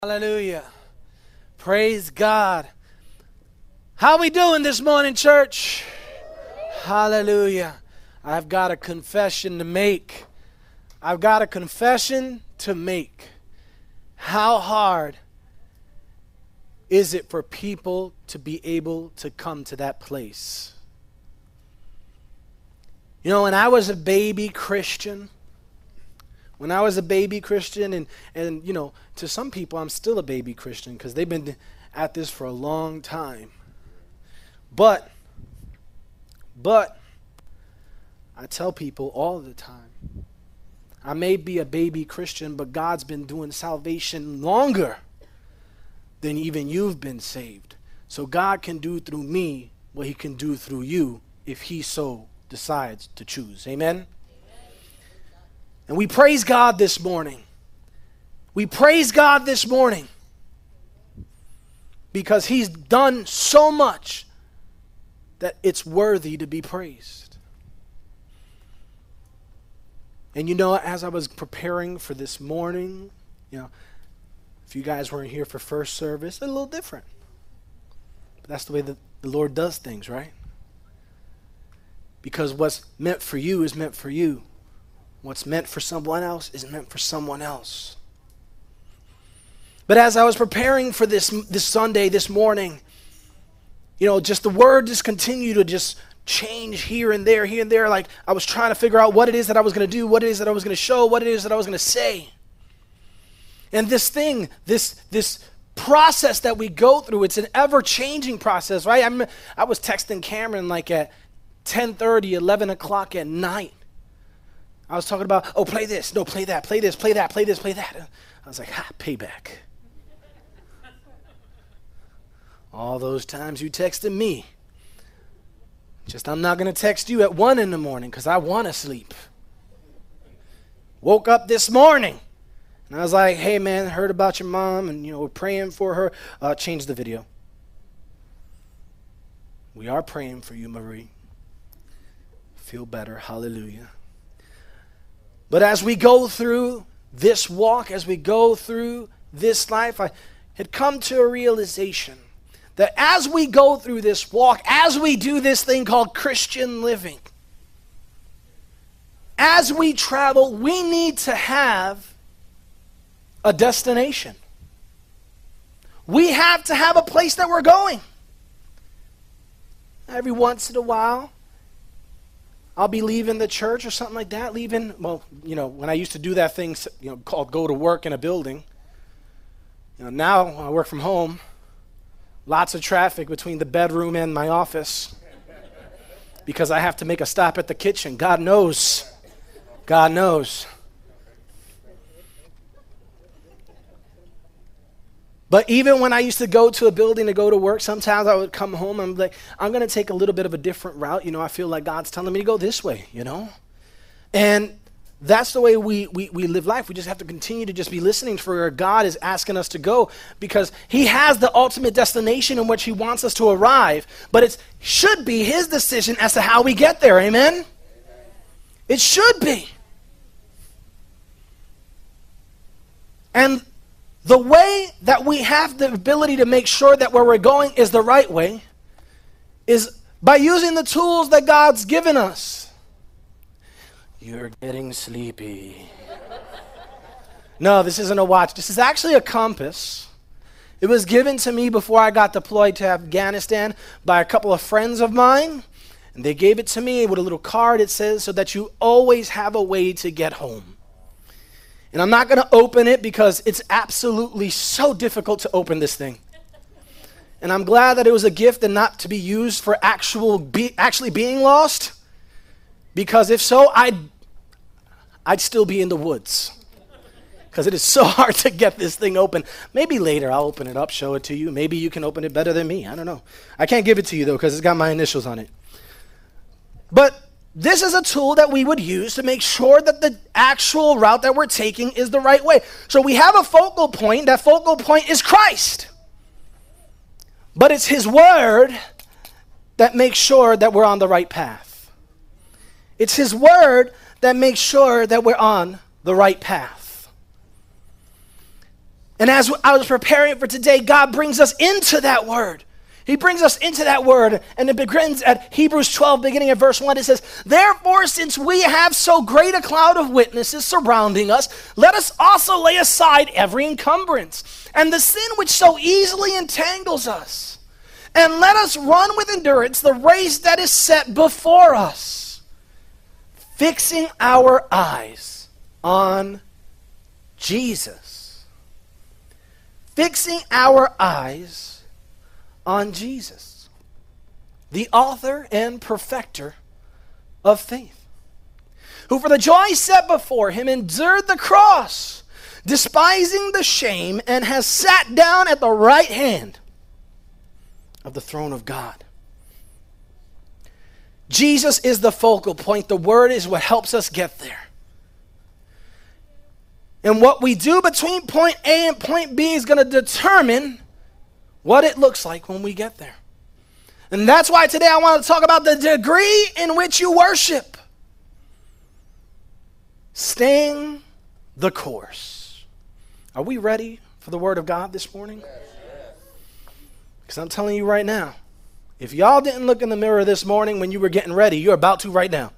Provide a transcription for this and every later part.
Hallelujah. Praise God. How we doing this morning, church? Hallelujah. I've got a confession to make. I've got a confession to make. How hard is it for people to be able to come to that place? You know, when I was a baby Christian, and you know, to some people I'm still a baby Christian because they've been at this for a long time. But I tell people all the time, I may be a baby Christian, but God's been doing salvation longer than even you've been saved. So God can do through me what he can do through you if he so decides to choose. Amen? And we praise God this morning. We praise God this morning because he's done so much that it's worthy to be praised. And you know, as I was preparing for this morning, you know, if you guys weren't here for first service, it's a little different. But that's the way that the Lord does things, right? Because what's meant for you is meant for you. What's meant for someone else is meant for someone else. But as I was preparing for this Sunday, this morning, you know, just the word just continued to just change here and there. Like I was trying to figure out what it is that I was going to do, what it is that I was going to show, what it is that I was going to say. And this thing, this process that we go through, it's an ever-changing process, right? I was texting Cameron like at 10:30, 11 o'clock at night. I was talking about, oh, play this, no, play that, play this, play that, play this, play that. I was like, payback. All those times you texted me. Just I'm not going to text you at 1 in the morning because I want to sleep. Woke up this morning and I was like, hey, man, heard about your mom and, you know, we're praying for her. Change the video. We are praying for you, Marie. Feel better. Hallelujah. But as we go through this walk, as we go through this life, I had come to a realization that as we go through this walk, as we do this thing called Christian living, as we travel, we need to have a destination. We have to have a place that we're going. Every once in a while, I'll be leaving the church or something like that, well, you know, when I used to do that thing, you know, called go to work in a building. You know, now I work from home. Lots of traffic between the bedroom and my office because I have to make a stop at the kitchen. God knows. God knows. But even when I used to go to a building to go to work, sometimes I would come home and I'm like, I'm going to take a little bit of a different route. You know, I feel like God's telling me to go this way, you know. And that's the way we live life. We just have to continue to just be listening for where God is asking us to go because he has the ultimate destination in which he wants us to arrive. But it should be his decision as to how we get there. Amen? It should be. And the way that we have the ability to make sure that where we're going is the right way is by using the tools that God's given us. You're getting sleepy. No, this isn't a watch. This is actually a compass. It was given to me before I got deployed to Afghanistan by a couple of friends of mine. And they gave it to me with a little card. It says, so that you always have a way to get home. And I'm not going to open it because it's absolutely so difficult to open this thing. And I'm glad that it was a gift and not to be used for actually being lost. Because if so, I'd still be in the woods. Because it is so hard to get this thing open. Maybe later I'll open it up, show it to you. Maybe you can open it better than me. I don't know. I can't give it to you though because it's got my initials on it. But this is a tool that we would use to make sure that the actual route that we're taking is the right way. So we have a focal point. That focal point is Christ. But it's his word that makes sure that we're on the right path. It's his word that makes sure that we're on the right path. And as I was preparing for today, God brings us into that word. He brings us into that word, and it begins at Hebrews 12, beginning at verse 1. It says, "Therefore, since we have so great a cloud of witnesses surrounding us, let us also lay aside every encumbrance and the sin which so easily entangles us. And let us run with endurance the race that is set before us, fixing our eyes on Jesus." Fixing our eyes on Jesus, the author and perfecter of faith, who for the joy set before him endured the cross, despising the shame, and has sat down at the right hand of the throne of God. Jesus is the focal point. The word is what helps us get there. And what we do between point A and point B is going to determine what it looks like when we get there. And that's why today I want to talk about the degree in which you worship. Staying the course. Are we ready for the word of God this morning? Because I'm telling you right now, if y'all didn't look in the mirror this morning when you were getting ready, you're about to right now.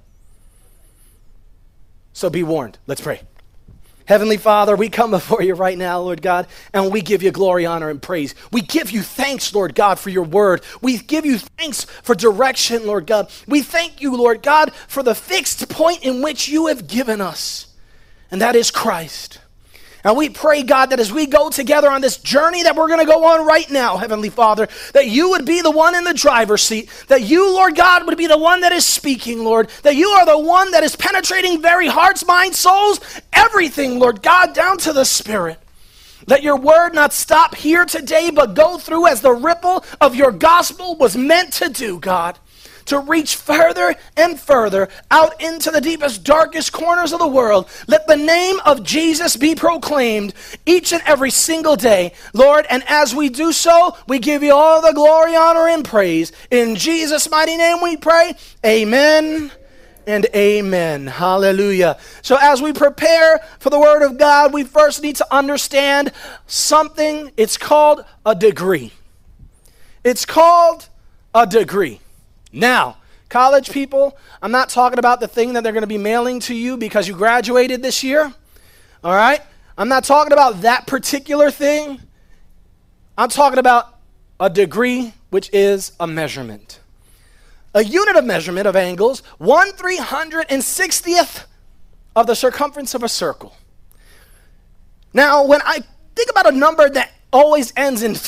So be warned. Let's pray. Heavenly Father, we come before you right now, Lord God, and we give you glory, honor, and praise. We give you thanks, Lord God, for your word. We give you thanks for direction, Lord God. We thank you, Lord God, for the fixed point in which you have given us, and that is Christ. And we pray, God, that as we go together on this journey that we're going to go on right now, Heavenly Father, that you would be the one in the driver's seat, that you, Lord God, would be the one that is speaking, Lord, that you are the one that is penetrating very hearts, minds, souls, everything, Lord God, down to the spirit. Let your word not stop here today, but go through as the ripple of your gospel was meant to do, God, to reach further and further out into the deepest, darkest corners of the world. Let the name of Jesus be proclaimed each and every single day, Lord, and as we do so, we give you all the glory, honor, and praise. In Jesus' mighty name we pray, amen and amen. Hallelujah. So as we prepare for the word of God, we first need to understand something. It's called a degree. It's called a degree. Now, college people, I'm not talking about the thing that they're going to be mailing to you because you graduated this year. All right? I'm not talking about that particular thing. I'm talking about a degree, which is a measurement. A unit of measurement of angles, 1/360th of the circumference of a circle. Now, when I think about a number that always ends in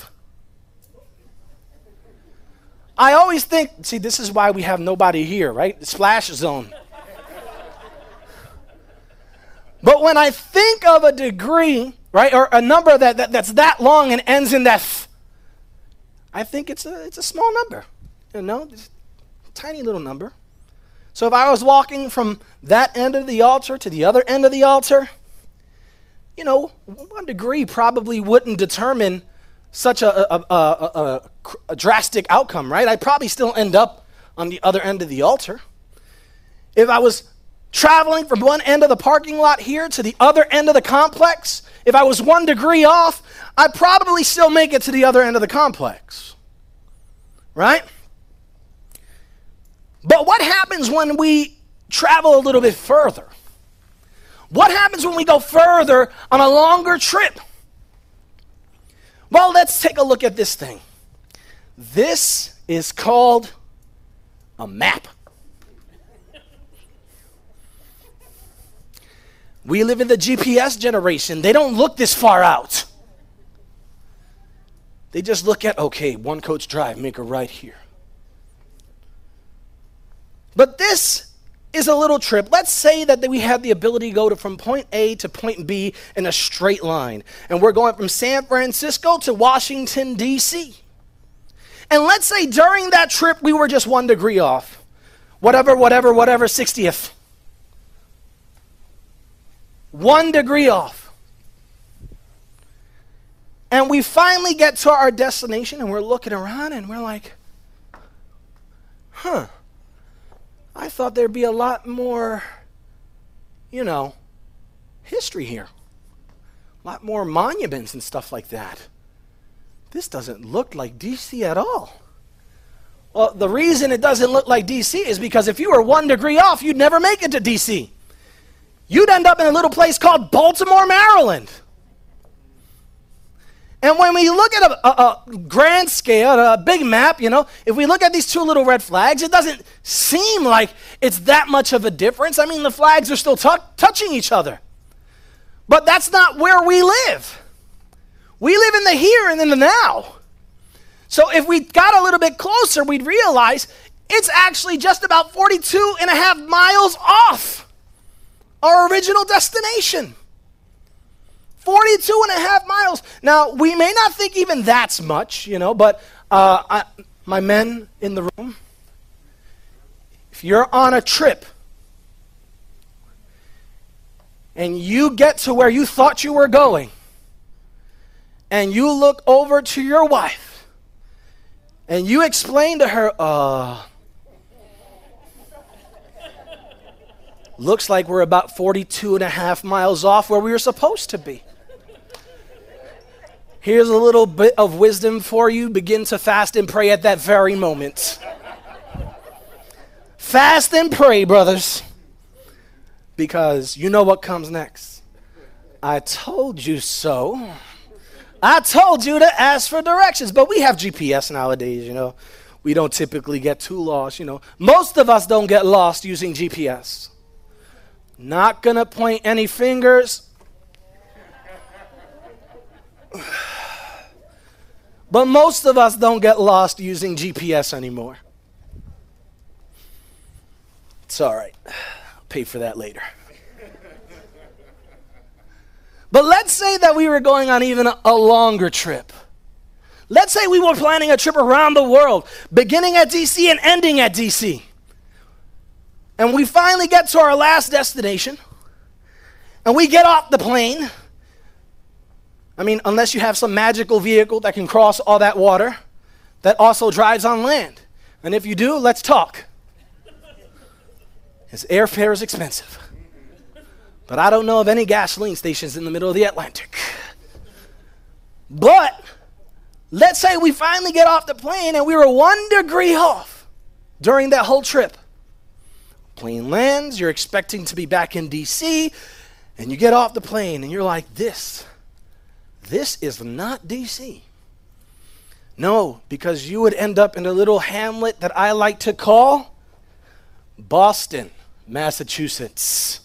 I always think, see, this is why we have nobody here, right? Splash zone. But when I think of a degree, right, or a number that's that long and ends in that, I think it's a small number, you know, it's a tiny little number. So if I was walking from that end of the altar to the other end of the altar, you know, 1 degree probably wouldn't determine such a drastic outcome, right? I'd probably still end up on the other end of the altar. If I was traveling from one end of the parking lot here to the other end of the complex, if I was 1 degree off, I'd probably still make it to the other end of the complex, right? But what happens when we travel a little bit further? What happens when we go further on a longer trip? Well, let's take a look at this thing. This is called a map. We live in the GPS generation. They don't look this far out. They just look at, okay, 1 Coach Drive, make a right here. But this is a little trip. Let's say that we have the ability to go from point A to point B in a straight line. And we're going from San Francisco to Washington, D.C. And let's say during that trip, we were just 1 degree off. Whatever, 60th. 1 degree off. And we finally get to our destination and we're looking around and we're like, I thought there'd be a lot more, history here. A lot more monuments and stuff like that. This doesn't look like DC at all. Well, the reason it doesn't look like DC is because if you were 1 degree off, you'd never make it to DC. You'd end up in a little place called Baltimore, Maryland. And when we look at a grand scale, a big map, if we look at these 2 little red flags, it doesn't seem like it's that much of a difference. I mean, the flags are still touching each other. But that's not where we live. We live in the here and in the now. So if we got a little bit closer, we'd realize it's actually just about 42 and a half miles off our original destination. 42 and a half miles. Now, we may not think even that's much, but my men in the room, if you're on a trip and you get to where you thought you were going and you look over to your wife and you explain to her, looks like we're about 42 and a half miles off where we were supposed to be. Here's a little bit of wisdom for you. Begin to fast and pray at that very moment. Fast and pray, brothers, because you know what comes next. I told you so. I told you to ask for directions, but we have GPS nowadays, We don't typically get too lost, Most of us don't get lost using GPS. Not going to point any fingers. But most of us don't get lost using GPS anymore. It's all right. I'll pay for that later. But let's say that we were going on even a longer trip. Let's say we were planning a trip around the world, beginning at DC and ending at DC. And we finally get to our last destination, and we get off the plane. I mean, unless you have some magical vehicle that can cross all that water, that also drives on land. And if you do, let's talk. His airfare is expensive. But I don't know of any gasoline stations in the middle of the Atlantic. But let's say we finally get off the plane and we were 1 degree off during that whole trip. Plane lands, you're expecting to be back in DC, and you get off the plane and you're like, this is not DC. No, because you would end up in a little hamlet that I like to call Boston, Massachusetts.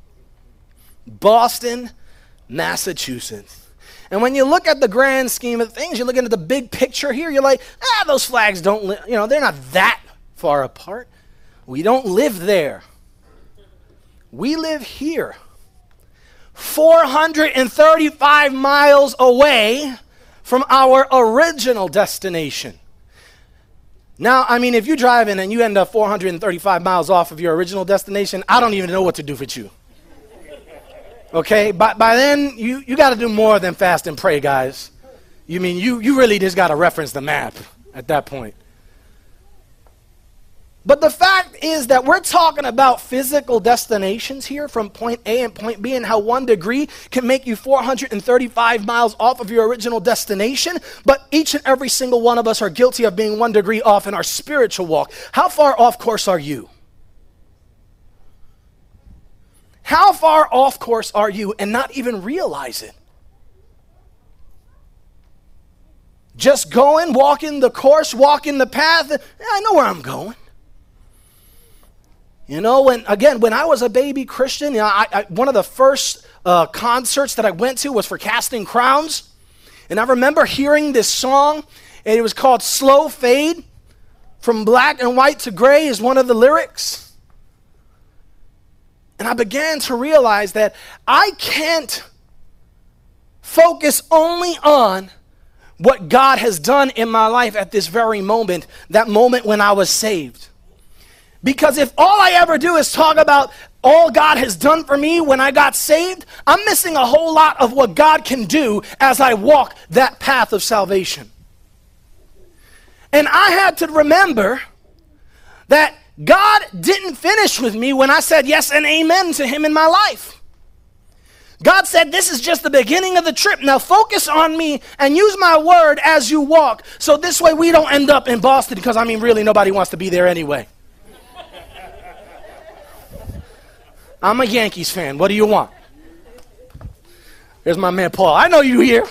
Boston, Massachusetts. And when you look at the grand scheme of things, you're looking at the big picture here, you're like, those flags they're not that far apart. We don't live there. We live here. 435 miles away from our original destination. Now, I mean, if you're driving and you end up 435 miles off of your original destination, I don't even know what to do with you. Okay? By then, you got to do more than fast and pray, guys. You mean, you really just got to reference the map at that point. But the fact is that we're talking about physical destinations here from point A and point B, and how 1 degree can make you 435 miles off of your original destination. But each and every single one of us are guilty of being 1 degree off in our spiritual walk. How far off course are you? How far off course are you and not even realize it? Just going, walking the course, walking the path. I know where I'm going. When I was a baby Christian, one of the first concerts that I went to was for Casting Crowns. And I remember hearing this song, and it was called Slow Fade. From black and white to gray is one of the lyrics. And I began to realize that I can't focus only on what God has done in my life at this very moment, that moment when I was saved. Because if all I ever do is talk about all God has done for me when I got saved, I'm missing a whole lot of what God can do as I walk that path of salvation. And I had to remember that God didn't finish with me when I said yes and amen to him in my life. God said, this is just the beginning of the trip. Now focus on me and use my word as you walk. So this way we don't end up in Boston, because I mean, really, nobody wants to be there anyway. I'm a Yankees fan. What do you want? There's my man Paul. I know you here.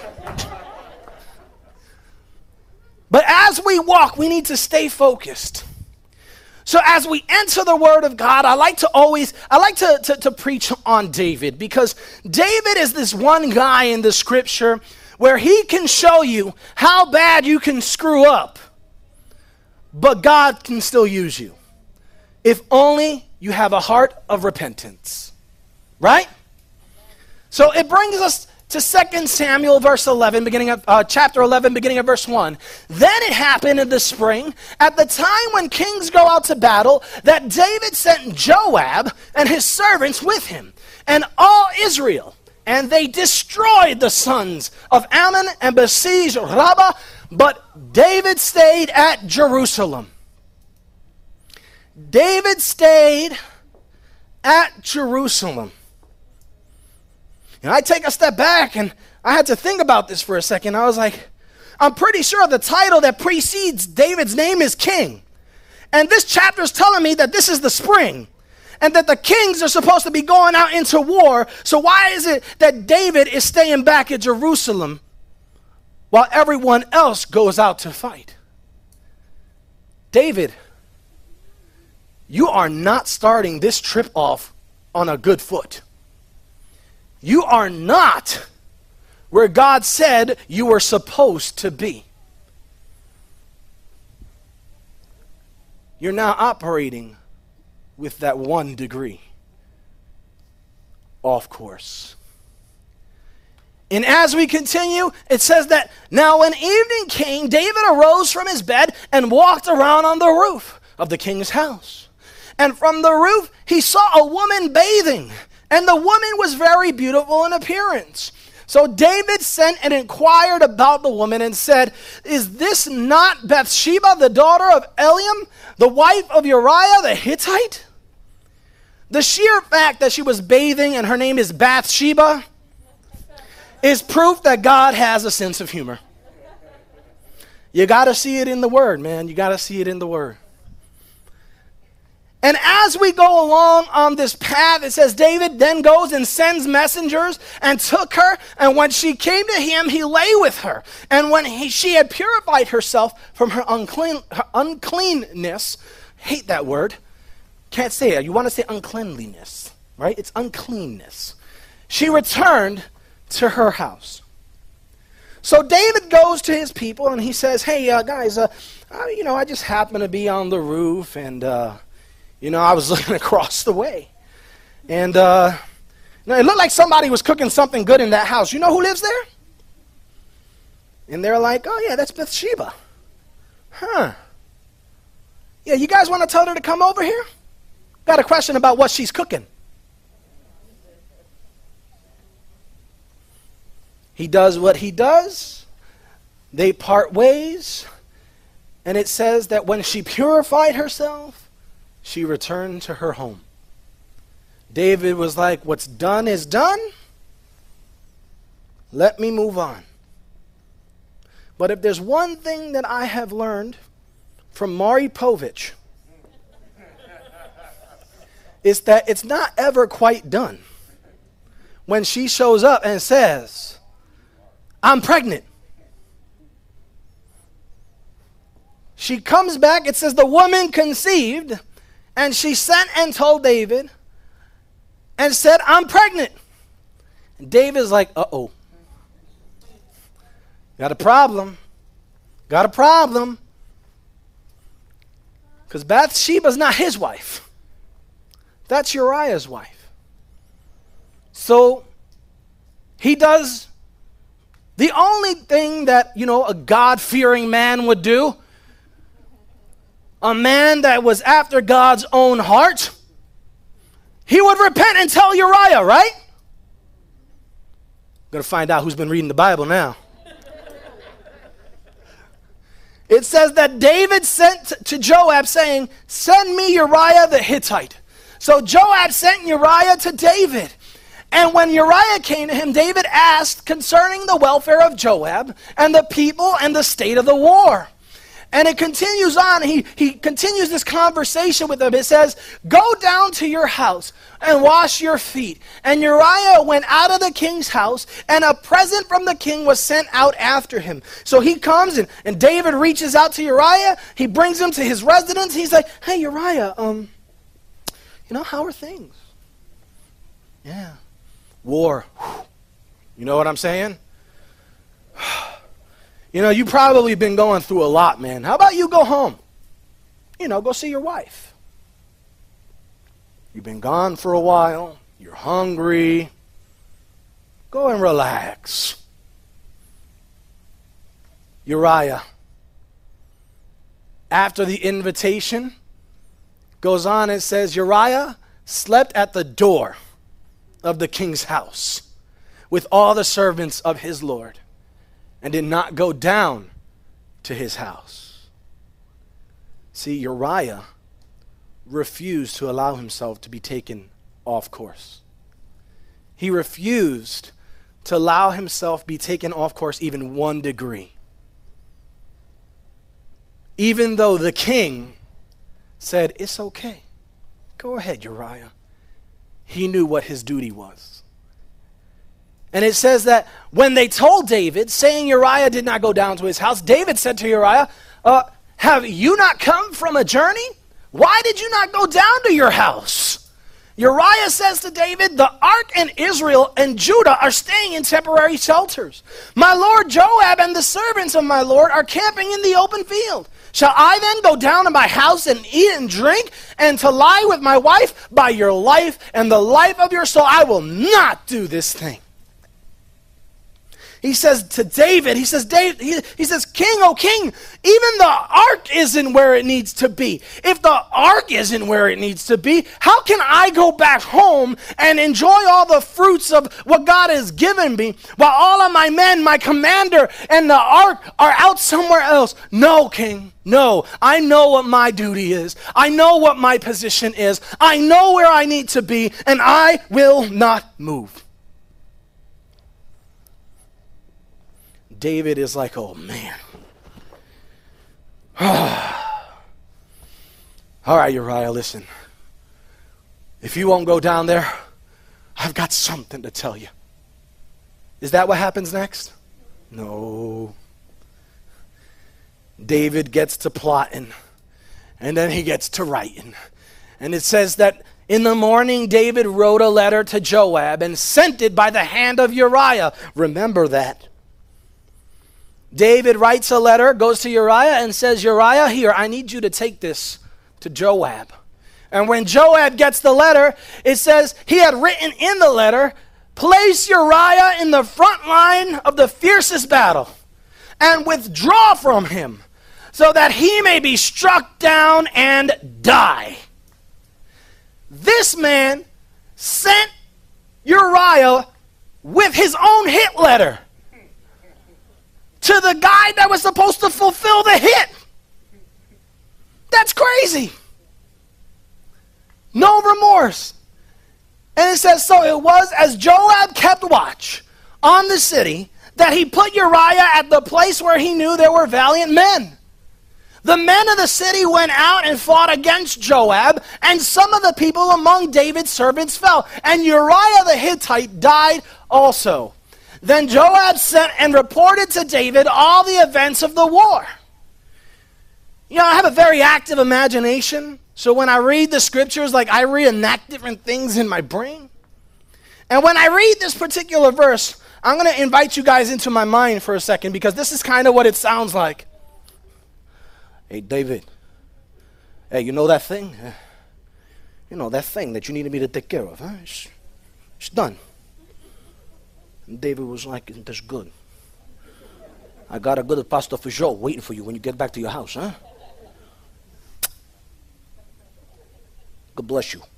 But as we walk, we need to stay focused. So as we enter the Word of God, I like to preach on David, because David is this one guy in the Scripture where he can show you how bad you can screw up, but God can still use you, if only you have a heart of repentance, right? So it brings us to 2 Samuel chapter 11, beginning of verse 1. Then it happened in the spring, at the time when kings go out to battle, that David sent Joab and his servants with him, and all Israel, and they destroyed the sons of Ammon and besieged Rabbah, but David stayed at Jerusalem. David stayed at Jerusalem. And I take a step back, and I had to think about this for a second. I was like, I'm pretty sure the title that precedes David's name is king. And this chapter is telling me that this is the spring, and that the kings are supposed to be going out into war. So why is it that David is staying back at Jerusalem while everyone else goes out to fight? David, you are not starting this trip off on a good foot. You are not where God said you were supposed to be. You're now operating with that 1 degree off course. And as we continue, it says that now when evening came, David arose from his bed and walked around on the roof of the king's house. And from the roof he saw a woman bathing, and the woman was very beautiful in appearance. So David sent and inquired about the woman and said, is this not Bathsheba, the daughter of Eliam, the wife of Uriah the Hittite? The sheer fact that she was bathing and her name is Bathsheba is proof that God has a sense of humor. You got to see it in the Word, man. You got to see it in the Word. And as we go along on this path, it says David then goes and sends messengers and took her. And when she came to him, he lay with her. And when she had purified herself from her uncleanness, hate that word, can't say it. You want to say uncleanliness, right? It's uncleanness. She returned to her house. So David goes to his people and he says, hey, guys, I just happened to be on the roof and... I was looking across the way. And it looked like somebody was cooking something good in that house. You know who lives there? And they're like, oh, yeah, that's Bathsheba. Huh. Yeah, you guys want to tell her to come over here? Got a question about what she's cooking. He does what he does. They part ways. And it says that when she purified herself, she returned to her home. David was like, what's done is done. Let me move on. But if there's one thing that I have learned from Maury Povich, it's that it's not ever quite done when she shows up and says, I'm pregnant. She comes back, it says the woman conceived, and she sent and told David and said, I'm pregnant. And David's like, uh-oh. Got a problem. Got a problem. Because Bathsheba's not his wife. That's Uriah's wife. So he does the only thing that, a God-fearing man would do. A man that was after God's own heart, he would repent and tell Uriah, right? Going to find out who's been reading the Bible now. It says that David sent to Joab saying, send me Uriah the Hittite. So Joab sent Uriah to David. And when Uriah came to him, David asked concerning the welfare of Joab and the people and the state of the war. And it continues on. He continues this conversation with him. It says, go down to your house and wash your feet. And Uriah went out of the king's house, and a present from the king was sent out after him. So he comes, and David reaches out to Uriah. He brings him to his residence. He's like, hey, Uriah, how are things? Yeah. War. You know what I'm saying? You've probably been going through a lot, man. How about you go home? Go see your wife. You've been gone for a while. You're hungry. Go and relax. Uriah, after the invitation, goes on and says, Uriah slept at the door of the king's house with all the servants of his lord, and did not go down to his house. See, Uriah refused to allow himself to be taken off course. He refused to allow himself be taken off course even 1 degree. Even though the king said, it's okay. Go ahead, Uriah. He knew what his duty was. And it says that when they told David, saying Uriah did not go down to his house, David said to Uriah, have you not come from a journey? Why did you not go down to your house? Uriah says to David, the ark and Israel and Judah are staying in temporary shelters. My lord Joab and the servants of my lord are camping in the open field. Shall I then go down to my house and eat and drink and to lie with my wife? By your life and the life of your soul, I will not do this thing. He says to David, he says, King, oh king, even the ark isn't where it needs to be. If the ark isn't where it needs to be, how can I go back home and enjoy all the fruits of what God has given me while all of my men, my commander, and the ark are out somewhere else? No, king, no. I know what my duty is. I know what my position is. I know where I need to be, and I will not move. David is like, oh man. All right, Uriah, listen. If you won't go down there, I've got something to tell you. Is that what happens next? No. David gets to plotting, and then he gets to writing. And it says that in the morning, David wrote a letter to Joab and sent it by the hand of Uriah. Remember that. David writes a letter, goes to Uriah and says, Uriah, here, I need you to take this to Joab. And when Joab gets the letter, it says he had written in the letter, place Uriah in the front line of the fiercest battle and withdraw from him so that he may be struck down and die. This man sent Uriah with his own hit letter to the guy that was supposed to fulfill the hit. That's crazy. No remorse. And it says, so it was as Joab kept watch on the city that he put Uriah at the place where he knew there were valiant men. The men of the city went out and fought against Joab, and some of the people among David's servants fell, and Uriah the Hittite died also. Then Joab sent and reported to David all the events of the war. I have a very active imagination, so when I read the scriptures, I reenact different things in my brain. And when I read this particular verse, I'm going to invite you guys into my mind for a second, because this is kind of what it sounds like. Hey, David. Hey, you know that thing? That thing that you needed me to take care of, huh? It's done. And David was like, isn't this good? I got a good pasta for Joe waiting for you when you get back to your house, huh? God bless you.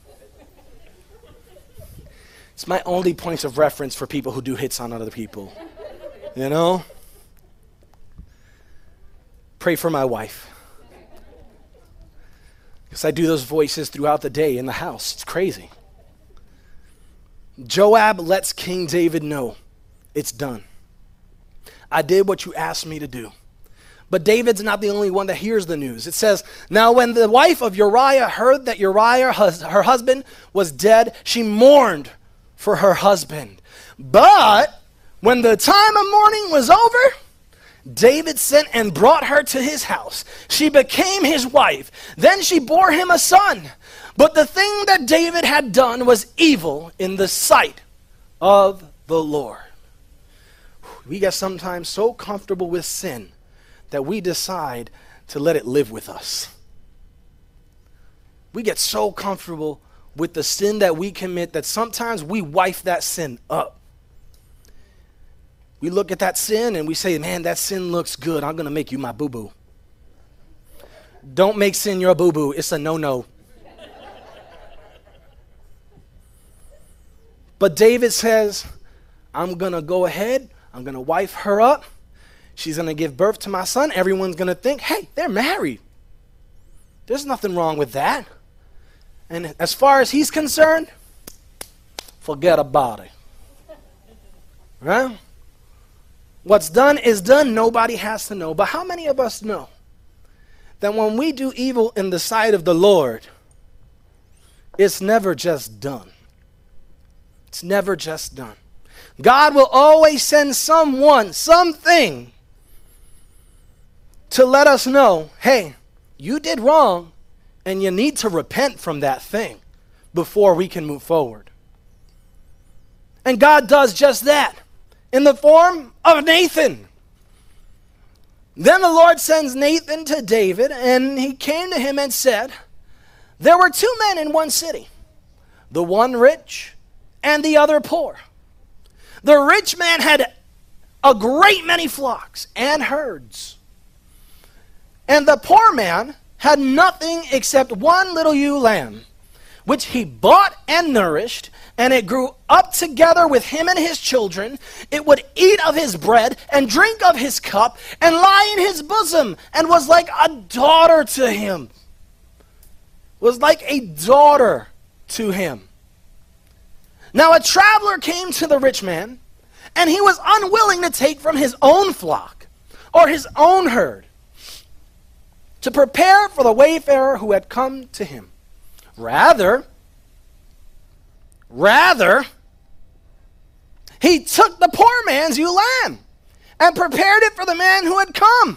It's my only point of reference for people who do hits on other people. Pray for my wife. Because I do those voices throughout the day in the house. It's crazy. Joab lets King David know, it's done. I did what you asked me to do. But David's not the only one that hears the news. It says, now when the wife of Uriah heard that Uriah, her husband, was dead, she mourned for her husband. But when the time of mourning was over, David sent and brought her to his house. She became his wife. Then she bore him a son. But the thing that David had done was evil in the sight of the Lord. We get sometimes so comfortable with sin that we decide to let it live with us. We get so comfortable with the sin that we commit that sometimes we wife that sin up. We look at that sin and we say, man, that sin looks good. I'm going to make you my boo-boo. Don't make sin your boo-boo. It's a no-no. But David says, I'm going to go ahead. I'm going to wife her up. She's going to give birth to my son. Everyone's going to think, hey, they're married. There's nothing wrong with that. And as far as he's concerned, forget about it. Right? What's done is done. Nobody has to know. But how many of us know that when we do evil in the sight of the Lord, it's never just done? It's never just done. God will always send someone, something, to let us know, hey, you did wrong, and you need to repent from that thing before we can move forward. And God does just that in the form of Nathan. Then the Lord sends Nathan to David, and he came to him and said, there were two men in one city, the one rich and the other poor. The rich man had a great many flocks and herds. And the poor man had nothing except one little ewe lamb, which he bought and nourished, and it grew up together with him and his children. It would eat of his bread and drink of his cup and lie in his bosom, and was like a daughter to him. Was like a daughter to him. Now a traveler came to the rich man, and he was unwilling to take from his own flock or his own herd to prepare for the wayfarer who had come to him. Rather, he took the poor man's ewe lamb and prepared it for the man who had come.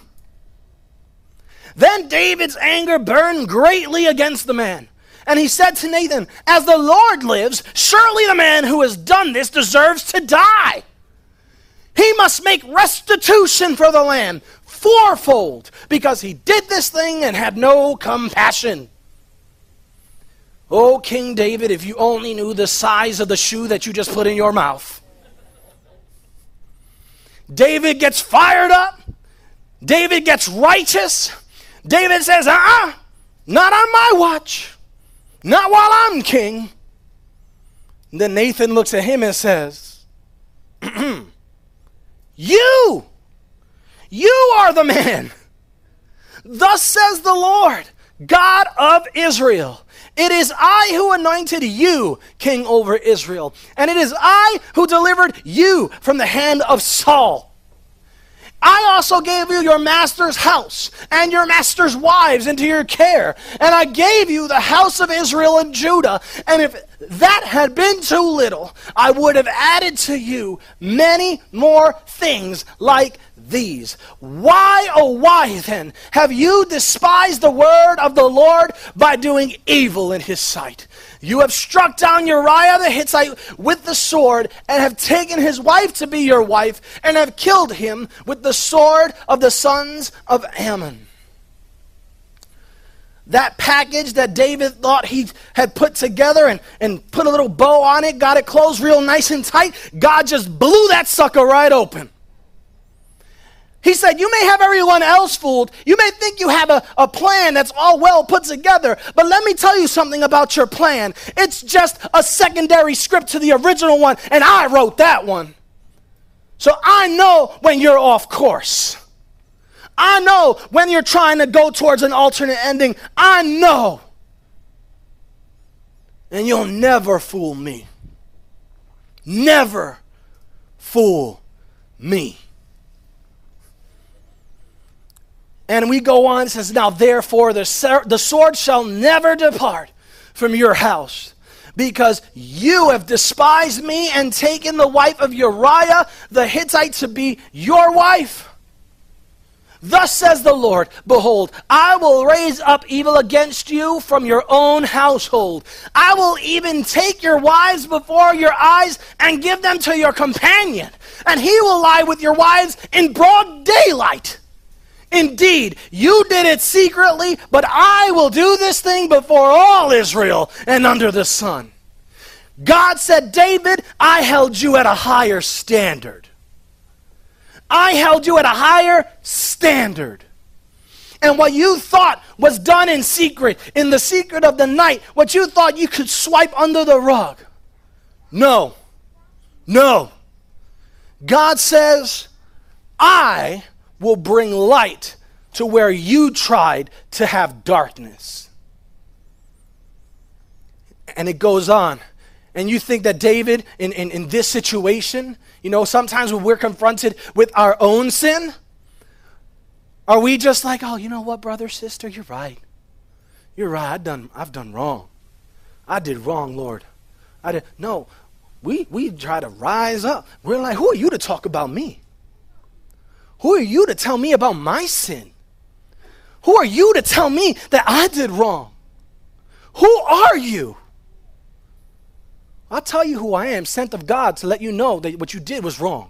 Then David's anger burned greatly against the man. And he said to Nathan, as the Lord lives, surely the man who has done this deserves to die. He must make restitution for the lamb fourfold, because he did this thing and had no compassion. Oh, King David, if you only knew the size of the shoe that you just put in your mouth. David gets fired up. David gets righteous. David says, not on my watch. Not while I'm king. And then Nathan looks at him and says, You are the man. Thus says the Lord, God of Israel. It is I who anointed you king over Israel, and it is I who delivered you from the hand of Saul. I also gave you your master's house and your master's wives into your care, and I gave you the house of Israel and Judah, and if that had been too little, I would have added to you many more things like these. Why, oh why then, have you despised the word of the Lord by doing evil in his sight? You have struck down Uriah the Hittite with the sword, and have taken his wife to be your wife, and have killed him with the sword of the sons of Ammon. That package that David thought he had put together and put a little bow on it, got it closed real nice and tight, God just blew that sucker right open. He said, you may have everyone else fooled. You may think you have a plan that's all well put together. But let me tell you something about your plan. It's just a secondary script to the original one, and I wrote that one. So I know when you're off course. I know when you're trying to go towards an alternate ending. I know. And you'll never fool me. never fool me. And we go on, it says, now therefore the sword shall never depart from your house, because you have despised me and taken the wife of Uriah the Hittite to be your wife. Thus says the Lord, behold, I will raise up evil against you from your own household. I will even take your wives before your eyes and give them to your companion, and he will lie with your wives in broad daylight. Indeed, you did it secretly, but I will do this thing before all Israel and under the sun. God said, David, I held you at a higher standard. I held you at a higher standard. And what you thought was done in secret, in the secret of the night, what you thought you could swipe under the rug. No. God says, I will bring light to where you tried to have darkness. And it goes on. And you think that David, in this situation, sometimes when we're confronted with our own sin, are we just like, oh, you know what, brother, sister, you're right. I've done wrong. I did wrong, Lord. No, we try to rise up. We're like, who are you to talk about me? Who are you to tell me about my sin? Who are you to tell me that I did wrong? Who are you? I'll tell you who I am, sent of God, to let you know that what you did was wrong.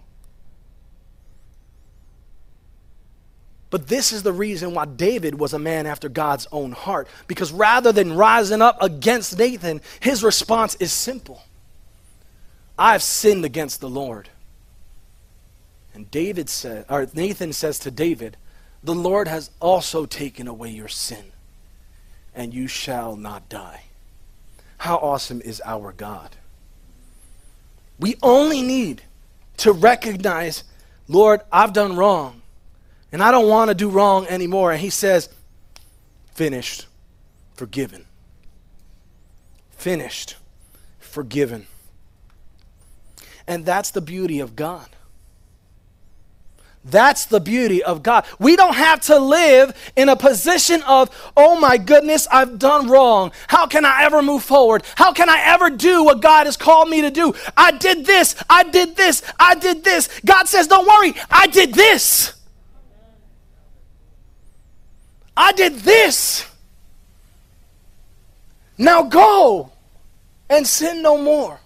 But this is the reason why David was a man after God's own heart. Because rather than rising up against Nathan, his response is simple. I've sinned against the Lord. And Nathan says to David, the Lord has also taken away your sin, and you shall not die. How awesome is our God? We only need to recognize, Lord, I've done wrong, and I don't want to do wrong anymore. And he says, finished, forgiven. Finished, forgiven. And that's the beauty of God. That's the beauty of God. We don't have to live in a position of, oh my goodness, I've done wrong. How can I ever move forward? How can I ever do what God has called me to do? I did this. God says, don't worry, I did this. I did this. Now go and sin no more.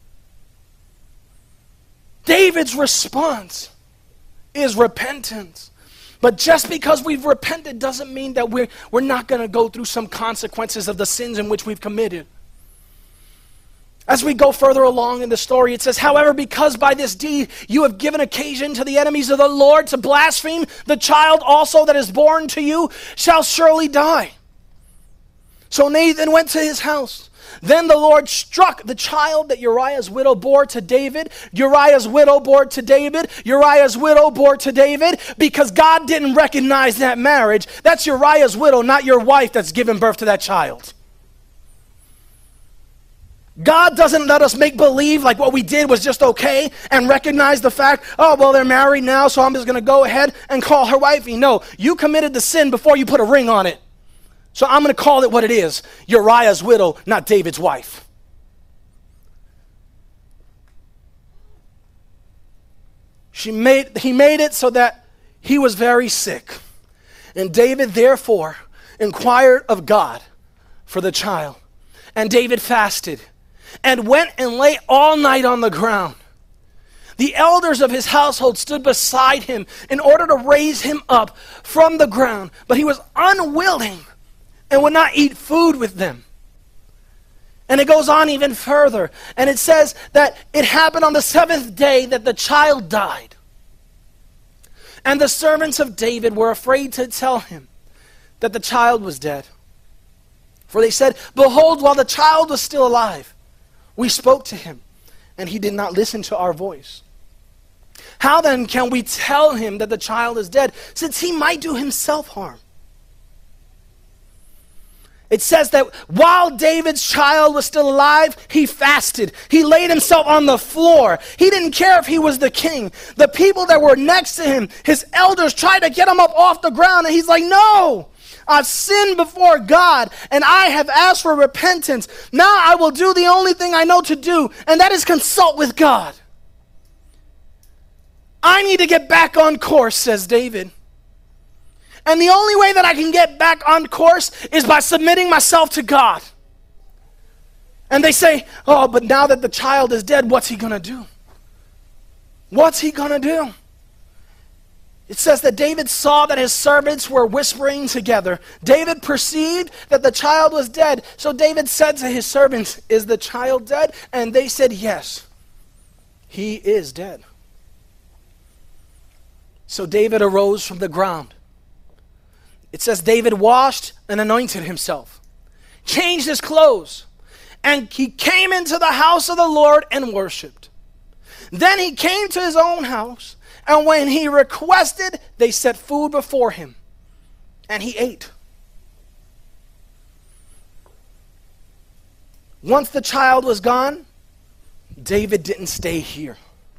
David's response is repentance. But just because we've repented doesn't mean that we're not going to go through some consequences of the sins in which we've committed. As we go further along in the story, it says, however, because by this deed you have given occasion to the enemies of the Lord to blaspheme, the child also that is born to you shall surely die. So Nathan went to his house. Then the Lord struck the child that Uriah's widow bore to David. Uriah's widow bore to David. Uriah's widow bore to David, because God didn't recognize that marriage. That's Uriah's widow, not your wife that's given birth to that child. God doesn't let us make believe like what we did was just okay and recognize the fact, oh, well, they're married now, so I'm just going to go ahead and call her wifey. No, you committed the sin before you put a ring on it. So I'm going to call it what it is. Uriah's widow, not David's wife. He made it so that he was very sick. And David therefore inquired of God for the child. And David fasted and went and lay all night on the ground. The elders of his household stood beside him in order to raise him up from the ground, but he was unwilling and would not eat food with them. And it goes on even further. And it says that it happened on the 7th day that the child died. And the servants of David were afraid to tell him that the child was dead. For they said, behold, while the child was still alive, we spoke to him, and he did not listen to our voice. How then can we tell him that the child is dead, since he might do himself harm? It says that while David's child was still alive, he fasted. He laid himself on the floor. He didn't care if he was the king. The people that were next to him, his elders, tried to get him up off the ground, and he's like, no, I've sinned before God, and I have asked for repentance. Now I will do the only thing I know to do, and that is consult with God. I need to get back on course, says David. And the only way that I can get back on course is by submitting myself to God. And they say, oh, but now that the child is dead, what's he going to do? What's he going to do? It says that David saw that his servants were whispering together. David perceived that the child was dead. So David said to his servants, is the child dead? And they said, yes, he is dead. So David arose from the ground. It says David washed and anointed himself, changed his clothes, and he came into the house of the Lord and worshiped. Then he came to his own house, and when he requested, they set food before him, and he ate. Once the child was gone, David didn't stay here.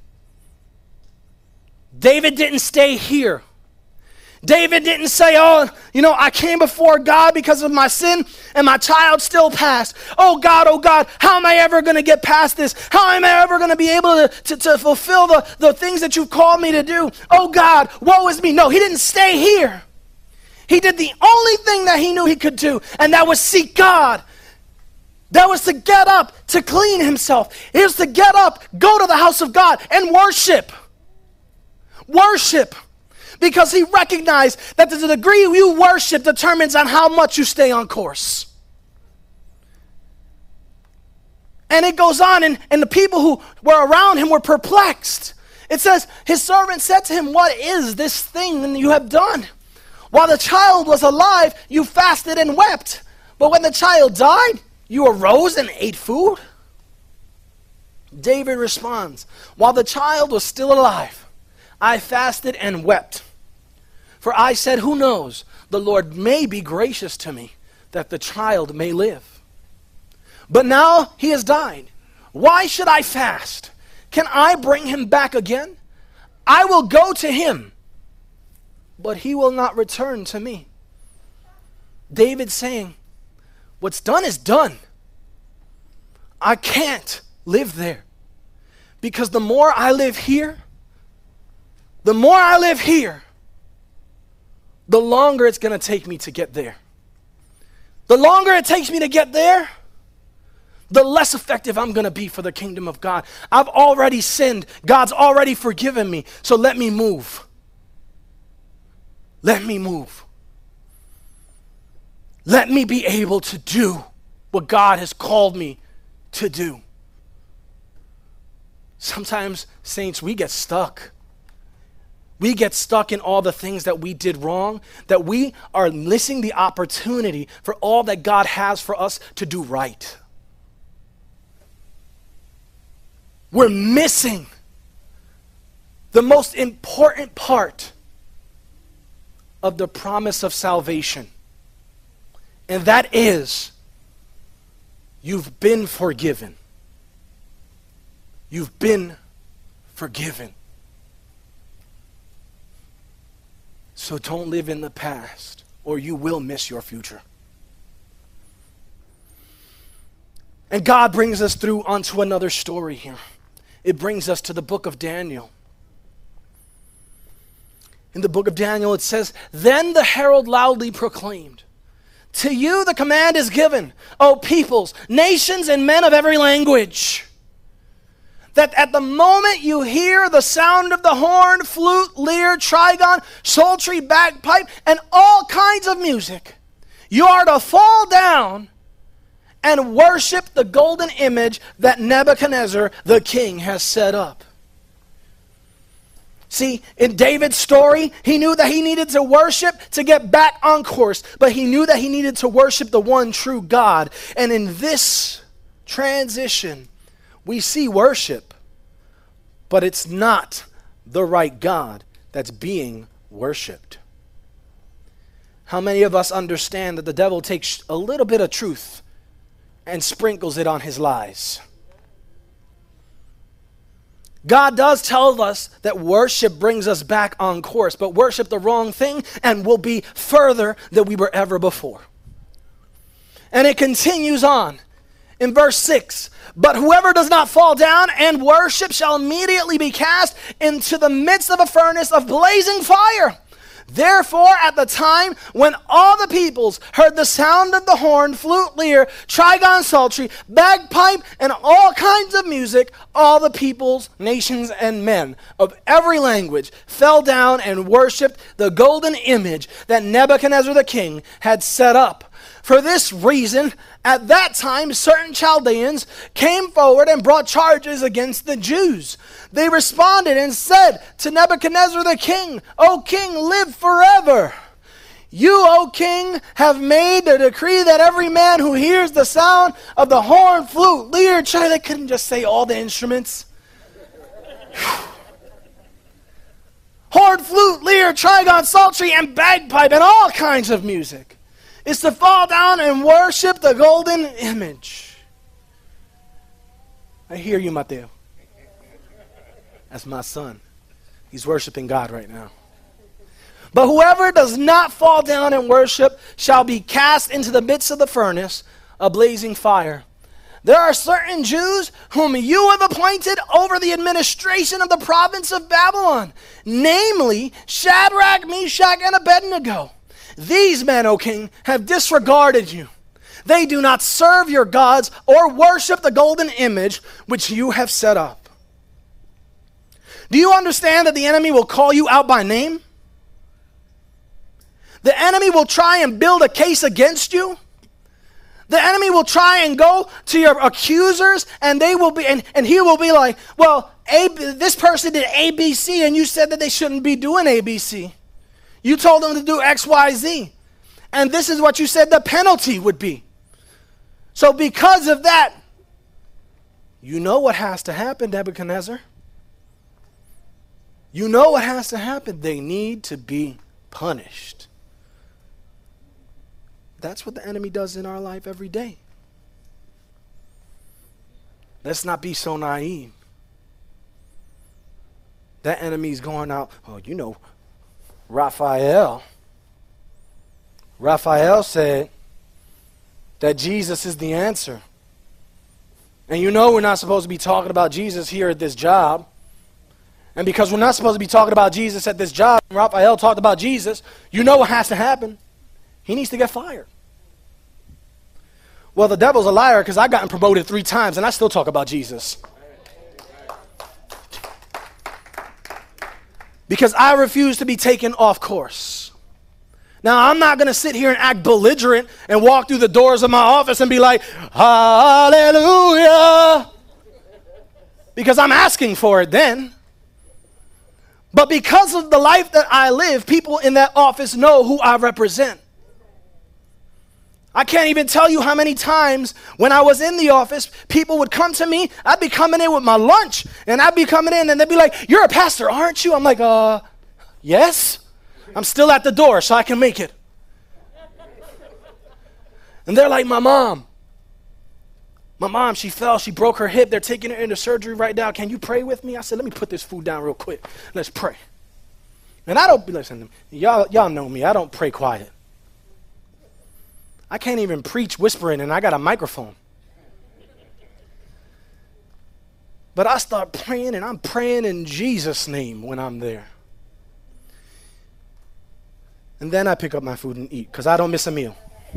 David didn't stay here. David didn't say, oh, I came before God because of my sin and my child still passed. Oh God, how am I ever going to get past this? How am I ever going to be able to fulfill the things that you've called me to do? Oh God, woe is me. No, he didn't stay here. He did the only thing that he knew he could do, and that was seek God. That was to get up, to clean himself. It was to get up, go to the house of God, and worship. Worship. Because he recognized that the degree you worship determines on how much you stay on course. And it goes on, and the people who were around him were perplexed. It says, his servant said to him, what is this thing that you have done? While the child was alive, you fasted and wept. But when the child died, you arose and ate food? David responds, while the child was still alive, I fasted and wept. For I said, who knows, the Lord may be gracious to me, that the child may live. But now he has died. Why should I fast? Can I bring him back again? I will go to him, but he will not return to me. David saying, what's done is done. I can't live there. Because the more I live here, the longer it's going to take me to get there. The longer it takes me to get there, the less effective I'm going to be for the kingdom of God. I've already sinned. God's already forgiven me. So let me move. Let me move. Let me be able to do what God has called me to do. Sometimes, saints, we get stuck. We get stuck in all the things that we did wrong, that we are missing the opportunity for all that God has for us to do right. We're missing the most important part of the promise of salvation. And that is, you've been forgiven. You've been forgiven. So don't live in the past, or you will miss your future. And God brings us through onto another story here. It brings us to the book of Daniel. In the book of Daniel, it says, then the herald loudly proclaimed, to you the command is given, O peoples, nations, and men of every language, that at the moment you hear the sound of the horn, flute, lyre, trigon, psaltery, bagpipe, and all kinds of music, you are to fall down and worship the golden image that Nebuchadnezzar the king has set up. See, in David's story, he knew that he needed to worship to get back on course, but he knew that he needed to worship the one true God. And in this transition, we see worship, but it's not the right God that's being worshiped. How many of us understand that the devil takes a little bit of truth and sprinkles it on his lies? God does tell us that worship brings us back on course, but worship the wrong thing and we'll be further than we were ever before. And it continues on in verse 6. But whoever does not fall down and worship shall immediately be cast into the midst of a furnace of blazing fire. Therefore, at the time when all the peoples heard the sound of the horn, flute, lyre, trigon, psaltery, bagpipe, and all kinds of music, all the peoples, nations, and men of every language fell down and worshipped the golden image that Nebuchadnezzar the king had set up. For this reason, at that time, certain Chaldeans came forward and brought charges against the Jews. They responded and said to Nebuchadnezzar the king, O king, live forever. You, O king, have made the decree that every man who hears the sound of the horn, flute, lyre, they couldn't just say all the instruments. Horn, flute, lyre, trigon, psaltery, and bagpipe, and all kinds of music is to fall down and worship the golden image. I hear you, Mateo. That's my son. He's worshiping God right now. But whoever does not fall down and worship shall be cast into the midst of the furnace, a blazing fire. There are certain Jews whom you have appointed over the administration of the province of Babylon, namely Shadrach, Meshach, and Abednego. These men, O king, have disregarded you. They do not serve your gods or worship the golden image which you have set up. Do you understand that the enemy will call you out by name? The enemy will try and build a case against you. The enemy will try and go to your accusers, and they will be, and he will be like, well, this person did ABC, and you said that they shouldn't be doing ABC. You told them to do X, Y, Z. And this is what you said the penalty would be. So because of that, you know what has to happen, Nebuchadnezzar. You know what has to happen. They need to be punished. That's what the enemy does in our life every day. Let's not be so naive. That enemy's going out, oh, you know, Raphael said that Jesus is the answer. And you know we're not supposed to be talking about Jesus here at this job. And because we're not supposed to be talking about Jesus at this job, Raphael talked about Jesus, you know what has to happen. He needs to get fired. Well, the devil's a liar because I've gotten promoted 3 times and I still talk about Jesus. Because I refuse to be taken off course. Now, I'm not going to sit here and act belligerent and walk through the doors of my office and be like, hallelujah. Because I'm asking for it then. But because of the life that I live, people in that office know who I represent. I can't even tell you how many times when I was in the office, people would come to me. I'd be coming in with my lunch, and I'd be coming in, and they'd be like, you're a pastor, aren't you? I'm like, yes. I'm still at the door, so I can make it. And they're like, my mom, she fell, she broke her hip. They're taking her into surgery right now. Can you pray with me? I said, let me put this food down real quick. Let's pray. And I don't, listen, y'all know me. I don't pray quiet. I can't even preach whispering, and I got a microphone. But I start praying, and I'm praying in Jesus' name when I'm there. And then I pick up my food and eat, because I don't miss a meal.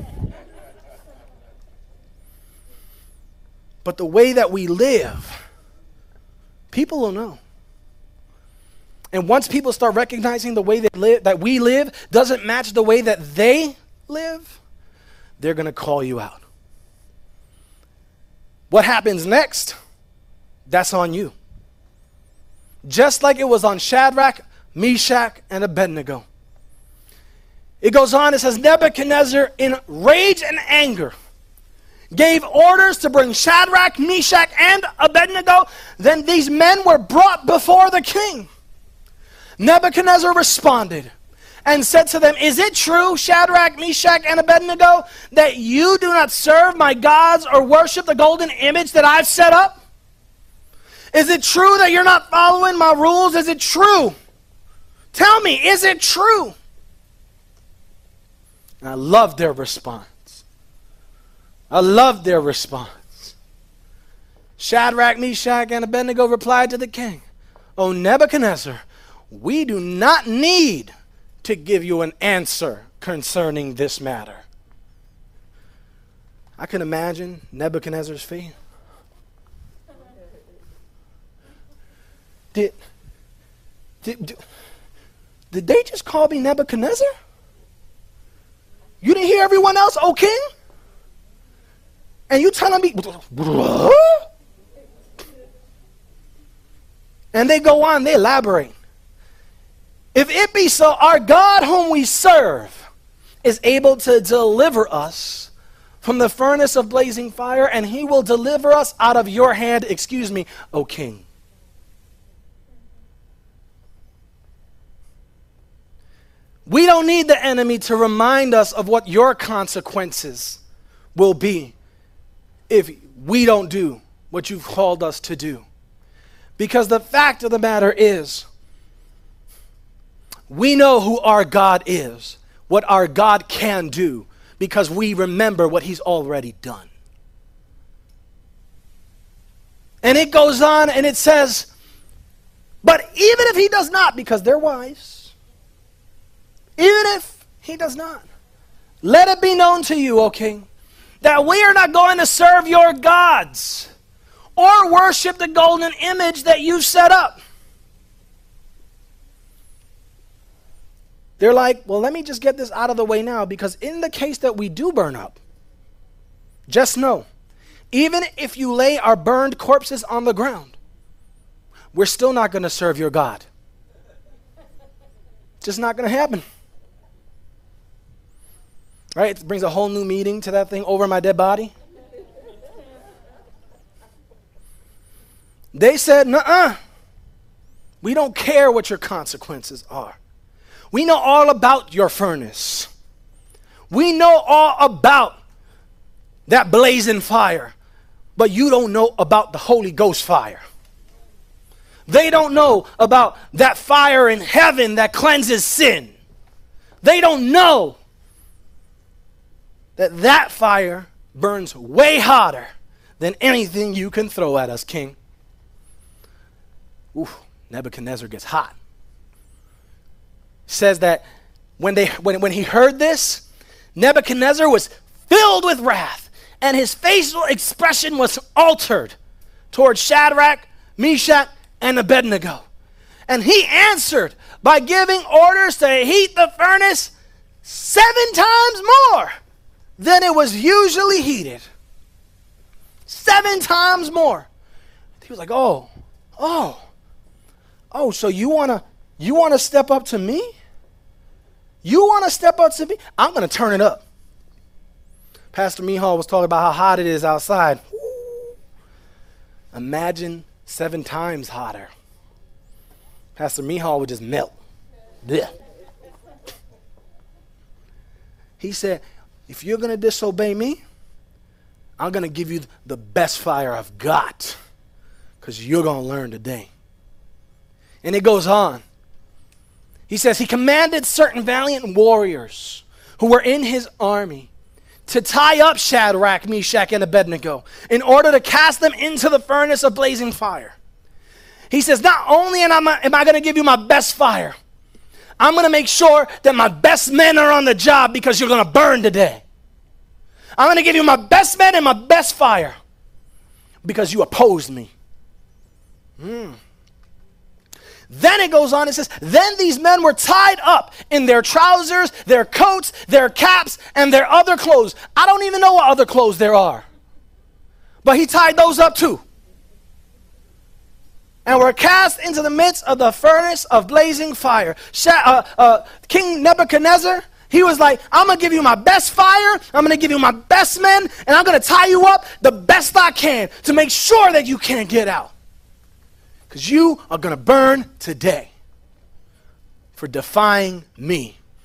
But the way that we live, people will know. And once people start recognizing the way that we live doesn't match the way that they live, they're going to call you out. What happens next? That's on you. Just like it was on Shadrach, Meshach, and Abednego. It goes on, it says, Nebuchadnezzar, in rage and anger, gave orders to bring Shadrach, Meshach, and Abednego. Then these men were brought before the king. Nebuchadnezzar responded and said to them, is it true, Shadrach, Meshach, and Abednego, that you do not serve my gods or worship the golden image that I've set up? Is it true that you're not following my rules? Is it true? Tell me, is it true? And I love their response. I love their response. Shadrach, Meshach, and Abednego replied to the king, O Nebuchadnezzar, we do not need to give you an answer concerning this matter. I can imagine Nebuchadnezzar's feet. Did they just call me Nebuchadnezzar? You didn't hear everyone else, O king? And you telling me, what? And they go on, they elaborate. If it be so, our God whom we serve is able to deliver us from the furnace of blazing fire, and he will deliver us out of your hand, O king. We don't need the enemy to remind us of what your consequences will be if we don't do what you've called us to do. Because the fact of the matter is, we know who our God is, what our God can do, because we remember what he's already done. And it goes on and it says, but even if he does not, because they're wise, even if he does not, let it be known to you, O king, that we are not going to serve your gods or worship the golden image that you set up. They're like, well, let me just get this out of the way now, because in the case that we do burn up, just know, even if you lay our burned corpses on the ground, we're still not going to serve your God. It's just not going to happen. Right? It brings a whole new meaning to that thing, over my dead body. They said, nuh-uh. We don't care what your consequences are. We know all about your furnace. We know all about that blazing fire. But you don't know about the Holy Ghost fire. They don't know about that fire in heaven that cleanses sin. They don't know that fire burns way hotter than anything you can throw at us, king. Ooh, Nebuchadnezzar gets hot. Says that when he heard this, Nebuchadnezzar was filled with wrath, and his facial expression was altered towards Shadrach, Meshach, and Abednego. And he answered by giving orders to heat the furnace 7 times more than it was usually heated. 7 times more. He was like, oh, so you want to step up to me? You want to step up to me? I'm going to turn it up. Pastor Mihal was talking about how hot it is outside. Ooh. Imagine 7 times hotter. Pastor Mihal would just melt. Blech. He said, if you're going to disobey me, I'm going to give you the best fire I've got, because you're going to learn today. And it goes on. He says, he commanded certain valiant warriors who were in his army to tie up Shadrach, Meshach, and Abednego in order to cast them into the furnace of blazing fire. He says, not only am I going to give you my best fire, I'm going to make sure that my best men are on the job, because you're going to burn today. I'm going to give you my best men and my best fire because you opposed me. Then it goes on, it says, then these men were tied up in their trousers, their coats, their caps, and their other clothes. I don't even know what other clothes there are. But he tied those up too. And were cast into the midst of the furnace of blazing fire. King Nebuchadnezzar, he was like, I'm going to give you my best fire, I'm going to give you my best men, and I'm going to tie you up the best I can to make sure that you can't get out. Because you are going to burn today for defying me.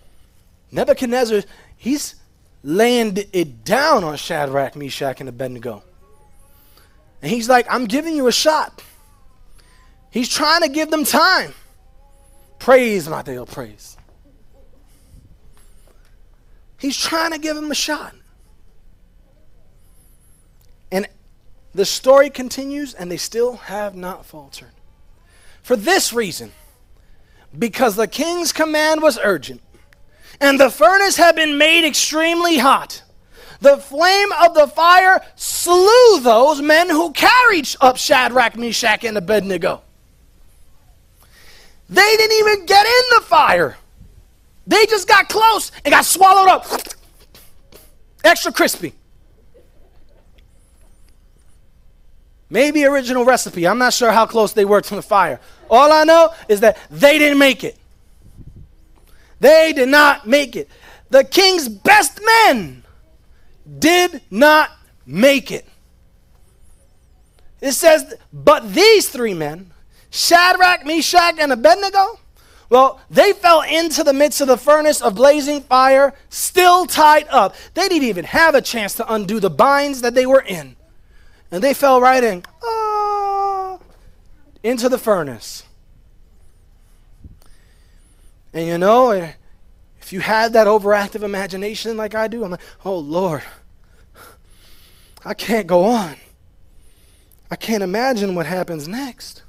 Nebuchadnezzar, he's laying it down on Shadrach, Meshach, and Abednego. And he's like, I'm giving you a shot. He's trying to give them time. Praise my Dale, praise. He's trying to give him a shot. And the story continues, and they still have not faltered. For this reason, because the king's command was urgent, and the furnace had been made extremely hot, the flame of the fire slew those men who carried up Shadrach, Meshach, and Abednego. They didn't even get in the fire. They just got close and got swallowed up. Extra crispy. Maybe original recipe. I'm not sure how close they were to the fire. All I know is that they didn't make it. They did not make it. The king's best men did not make it. It says, but these three men, Shadrach, Meshach, and Abednego, well, they fell into the midst of the furnace of blazing fire, still tied up. They didn't even have a chance to undo the binds that they were in. And they fell right in, into the furnace. And you know, if you had that overactive imagination like I do, I'm like, oh Lord, I can't go on. I can't imagine what happens next.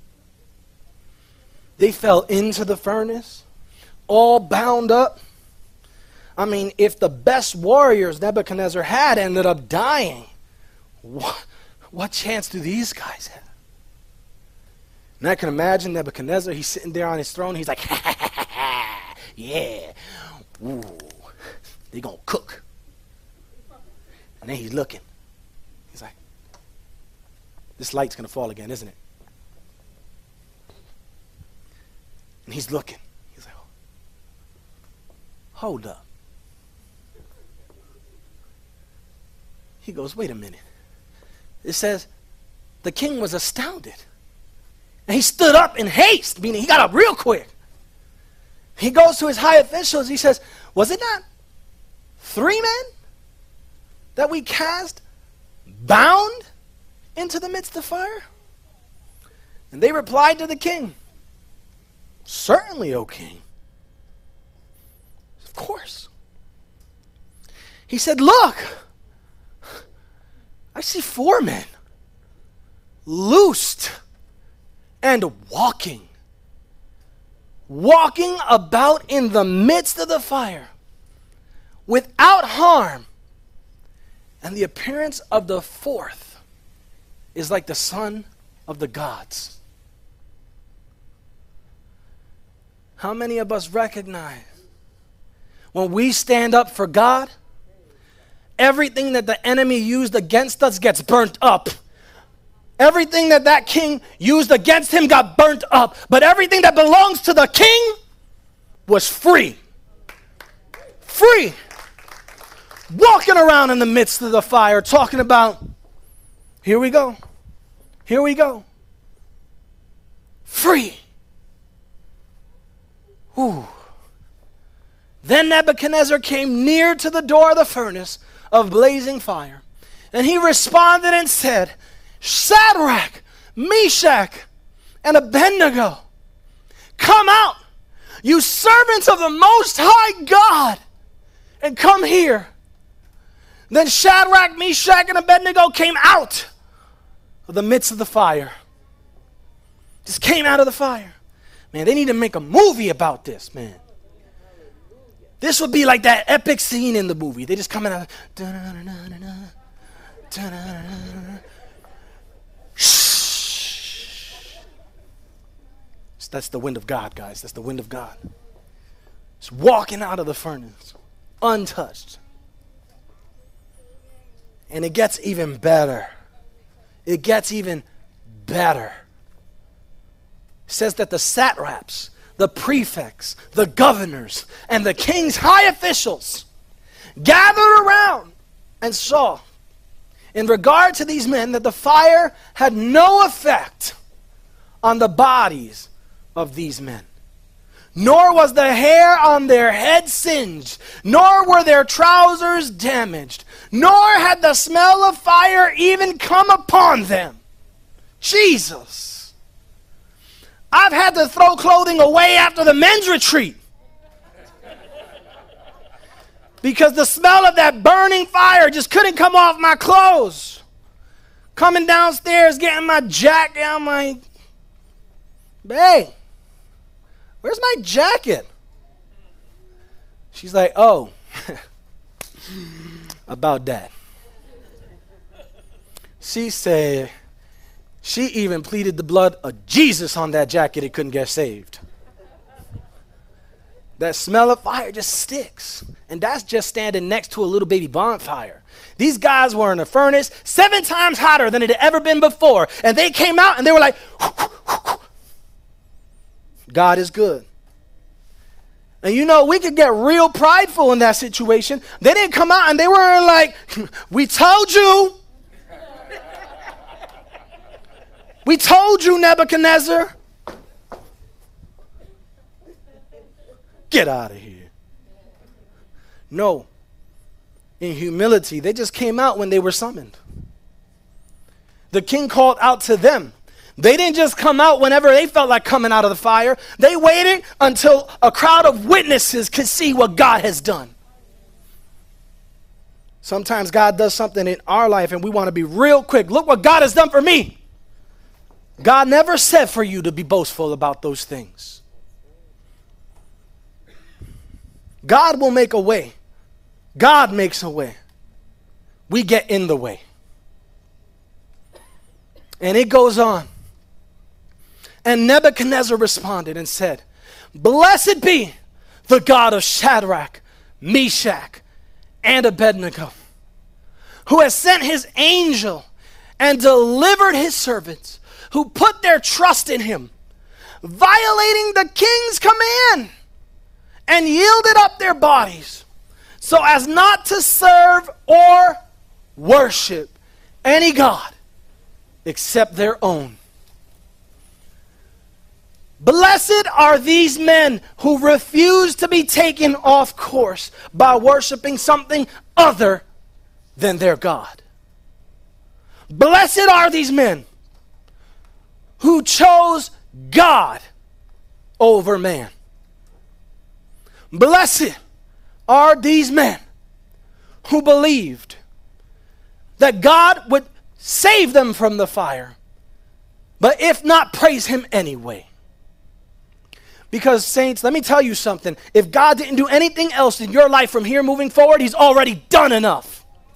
They fell into the furnace, all bound up. I mean, if the best warriors Nebuchadnezzar had ended up dying, what chance do these guys have? And I can imagine Nebuchadnezzar, he's sitting there on his throne, he's like, yeah, ooh, they gonna cook. And then he's looking. He's like, this light's gonna fall again, isn't it? And he's looking. He's like, hold up. He goes, wait a minute. It says, the king was astounded. And he stood up in haste, meaning he got up real quick. He goes to his high officials. He says, was it not 3 men that we cast bound into the midst of fire? And they replied to the king, certainly, O king. Of course. He said, look, I see 4 men loosed and walking about in the midst of the fire without harm. And the appearance of the 4th is like the son of the gods. How many of us recognize when we stand up for God, everything that the enemy used against us gets burnt up? Everything that king used against him got burnt up. But everything that belongs to the king was free. Free. Walking around in the midst of the fire talking about, here we go. Here we go. Free. Ooh. Then Nebuchadnezzar came near to the door of the furnace of blazing fire. And he responded and said, Shadrach, Meshach, and Abednego, come out, you servants of the Most High God, and come here. Then Shadrach, Meshach, and Abednego came out of the midst of the fire. Just came out of the fire. Man, they need to make a movie about this, man. This would be like that epic scene in the movie. They just come out. That's the wind of God, guys. That's the wind of God. It's walking out of the furnace, untouched. And it gets even better. It gets even better. It says that the satraps, the prefects, the governors, and the king's high officials gathered around and saw, in regard to these men, that the fire had no effect on the bodies of these men, nor was the hair on their head singed, nor were their trousers damaged, nor had the smell of fire even come upon them. Jesus. I've had to throw clothing away after the men's retreat because the smell of that burning fire just couldn't come off my clothes. Coming downstairs, getting my jacket, I'm like, babe, where's my jacket? She's like, oh, about that. She said, she even pleaded the blood of Jesus on that jacket. It couldn't get saved. That smell of fire just sticks. And that's just standing next to a little baby bonfire. These guys were in a furnace 7 times hotter than it had ever been before. And they came out and they were like, God is good. And you know, we could get real prideful in that situation. They didn't come out and they were like, we told you. We told you, Nebuchadnezzar. Get out of here. No. In humility, they just came out when they were summoned. The king called out to them. They didn't just come out whenever they felt like coming out of the fire. They waited until a crowd of witnesses could see what God has done. Sometimes God does something in our life and we want to be real quick. Look what God has done for me. God never said for you to be boastful about those things. God will make a way. God makes a way. We get in the way. And it goes on. And Nebuchadnezzar responded and said, blessed be the God of Shadrach, Meshach, and Abednego, who has sent his angel and delivered his servants who put their trust in him, violating the king's command, and yielded up their bodies so as not to serve or worship any god except their own. Blessed are these men who refuse to be taken off course by worshiping something other than their God. Blessed are these men who chose God over man. Blessed are these men who believed that God would save them from the fire, but if not, praise him anyway. Because saints, let me tell you something. If God didn't do anything else in your life from here moving forward, he's already done enough.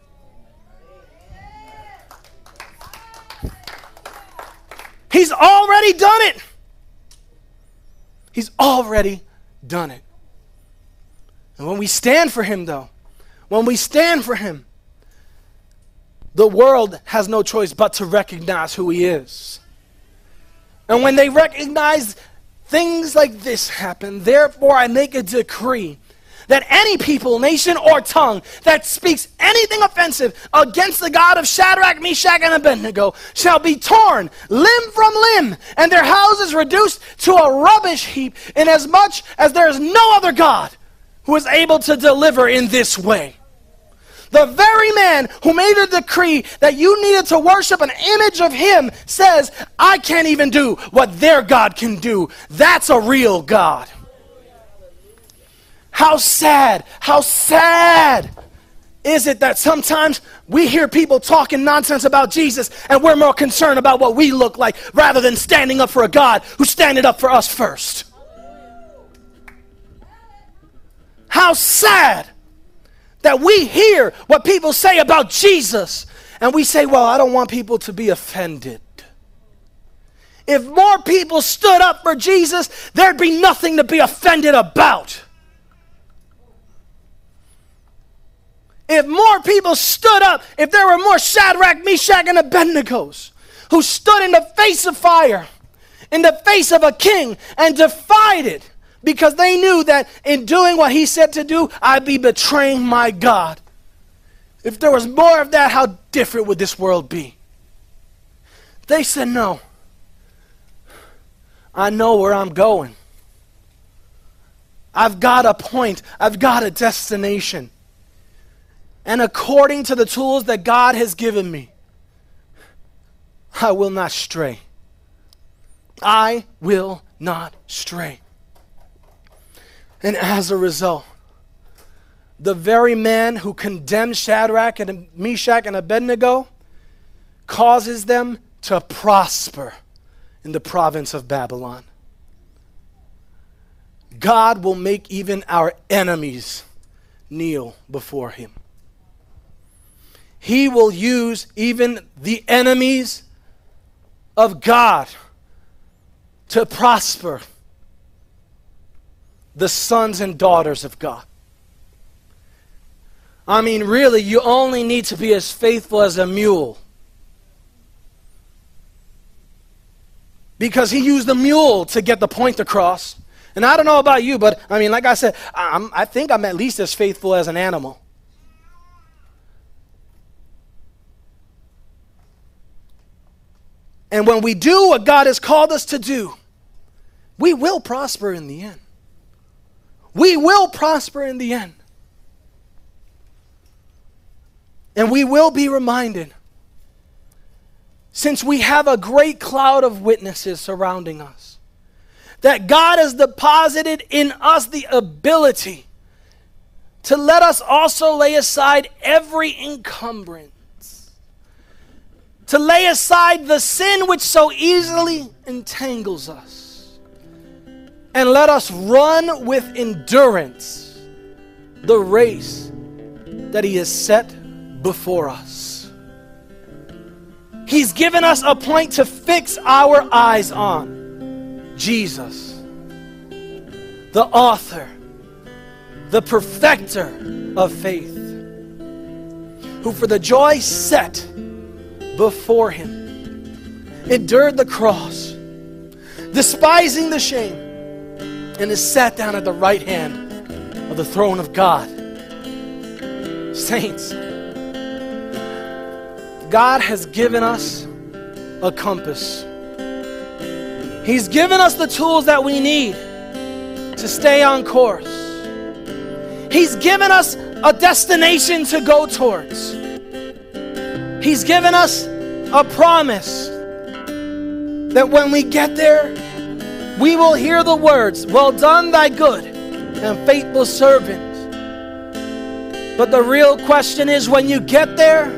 He's already done it. He's already done it. And when we stand for him, though, when we stand for him, the world has no choice but to recognize who he is. And when they recognize things like this happen, therefore I make a decree that any people, nation, or tongue that speaks anything offensive against the God of Shadrach, Meshach, and Abednego shall be torn limb from limb, and their houses reduced to a rubbish heap, inasmuch as there is no other God who is able to deliver in this way. The very man who made a decree that you needed to worship an image of him says, I can't even do what their God can do. That's a real God. How sad is it that sometimes we hear people talking nonsense about Jesus and we're more concerned about what we look like rather than standing up for a God who standing up for us first. How sad that we hear what people say about Jesus and we say, well, I don't want people to be offended. If more people stood up for Jesus, there'd be nothing to be offended about. If more people stood up, if there were more Shadrach, Meshach, and Abednegos who stood in the face of fire, in the face of a king, and defied it, because they knew that in doing what he said to do, I'd be betraying my God. If there was more of that, how different would this world be? They said, no. I know where I'm going. I've got a point. I've got a destination. And according to the tools that God has given me, I will not stray. I will not stray. And as a result, the very man who condemned Shadrach and Meshach and Abednego causes them to prosper in the province of Babylon. God will make even our enemies kneel before him. He will use even the enemies of God to prosper the sons and daughters of God. I mean, really, you only need to be as faithful as a mule. Because he used the mule to get the point across. And I don't know about you, but I mean, like I said, I think I'm at least as faithful as an animal. And when we do what God has called us to do, we will prosper in the end. We will prosper in the end. And we will be reminded, since we have a great cloud of witnesses surrounding us, that God has deposited in us the ability to let us also lay aside every encumbrance, to lay aside the sin which so easily entangles us, and let us run with endurance the race that he has set before us. He's given us a point to fix our eyes on: Jesus, the author, the perfecter of faith, who for the joy set before him endured the cross, despising the shame, and is sat down at the right hand of the throne of God. Saints, God has given us a compass. He's given us the tools that we need to stay on course. He's given us a destination to go towards. He's given us a promise that when we get there, we will hear the words, "Well done, thy good and faithful servant." But the real question is, when you get there,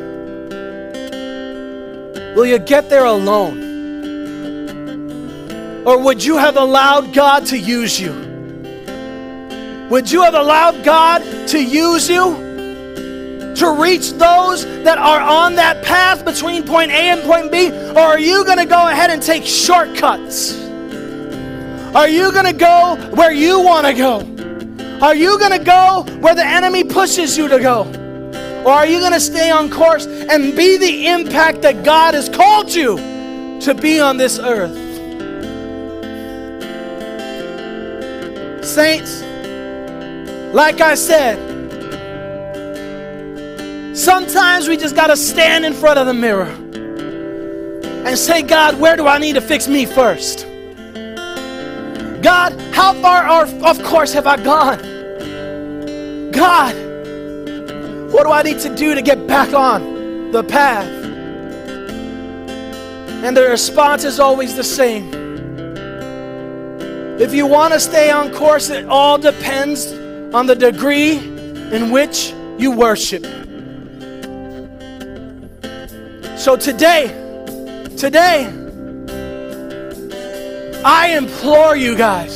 will you get there alone? Or would you have allowed God to use you? Would you have allowed God to use you to reach those that are on that path between point A and point B? Or are you going to go ahead and take shortcuts? Are you going to go where you want to go? Are you going to go where the enemy pushes you to go? Or are you going to stay on course and be the impact that God has called you to be on this earth? Saints, like I said, sometimes we just got to stand in front of the mirror and say, "God, where do I need to fix me first? God, how far off course have I gone? God, what do I need to do to get back on the path?" And the response is always the same. If you want to stay on course, it all depends on the degree in which you worship. So today, I implore you guys,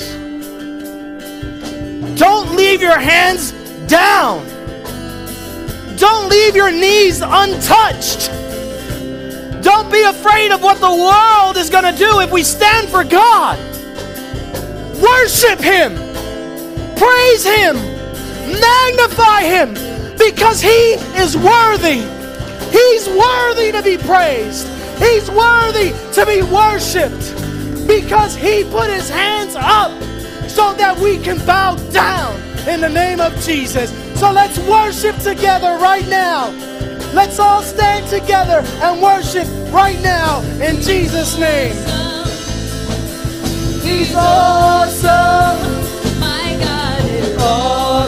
don't leave your hands down. Don't leave your knees untouched. Don't be afraid of what the world is going to do if we stand for God. Worship him. Praise him. Magnify him, because he is worthy. He's worthy to be praised. He's worthy to be worshiped, because he put his hands up so that we can bow down in the name of Jesus. So let's worship together right now. Let's all stand together and worship right now in Jesus' name. He's awesome. My God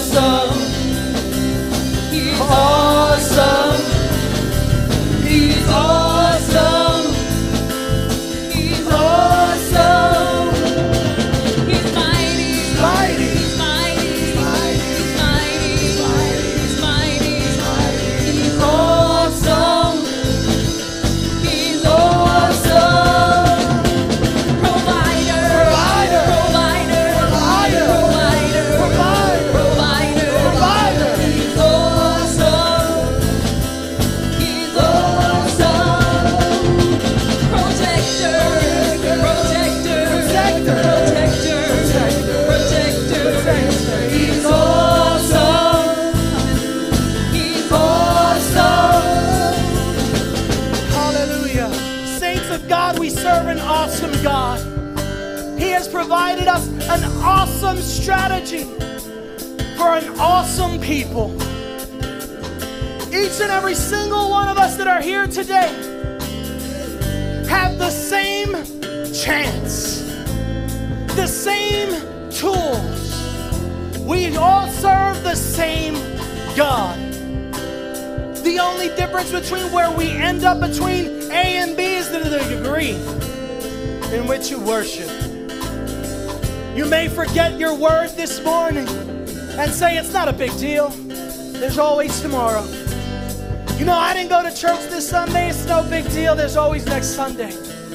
awesome. He's awesome. He's awesome. He's awesome. He's mighty. Mighty. He's mighty. He's mighty. He's mighty. He's mighty. He's awesome. He's awesome. Provider. Provider. Provider. Provider. Provider. Provider. He's awesome. He's awesome. Protector. Protector. Protector. Protector. He's awesome. He's awesome. Hallelujah. Saints of God, we serve an awesome God. He has provided us an awesome strategy for an awesome people. Each and every single one of us that are here today have the same chance, the same tools. We all serve the same God. The only difference between where we end up between A and B is the degree in which you worship. You may forget your word this morning and say it's not a big deal. There's always tomorrow. You know, I didn't go to church this Sunday. It's no big deal. There's always next Sunday.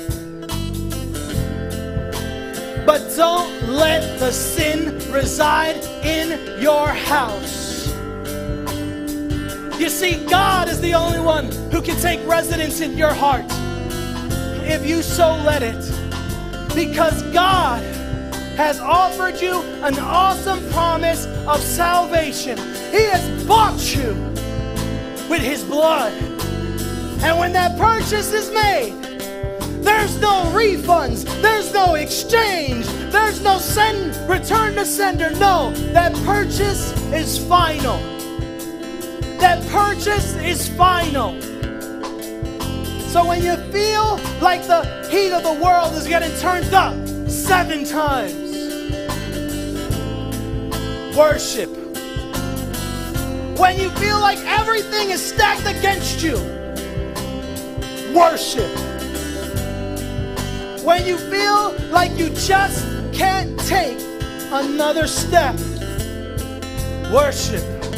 But don't let the sin reside in your house. You see, God is the only one who can take residence in your heart if you so let it. Because God has offered you an awesome promise of salvation. He has bought you with His blood. And when that purchase is made, there's no refunds, there's no exchange, there's no return to sender. No, that purchase is final. That purchase is final. So when you feel like the heat of the world is getting turned up 7 times, worship. When you feel like everything is stacked against you, worship. When you feel like you just can't take another step, worship.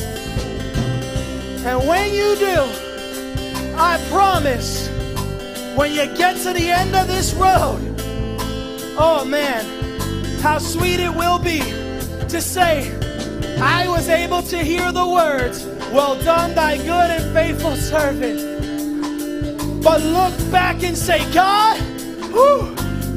And when you do, I promise, when you get to the end of this road, oh man, how sweet it will be to say, I was able to hear the words, well done, thy good and faithful servant. But look back and say, God, whew,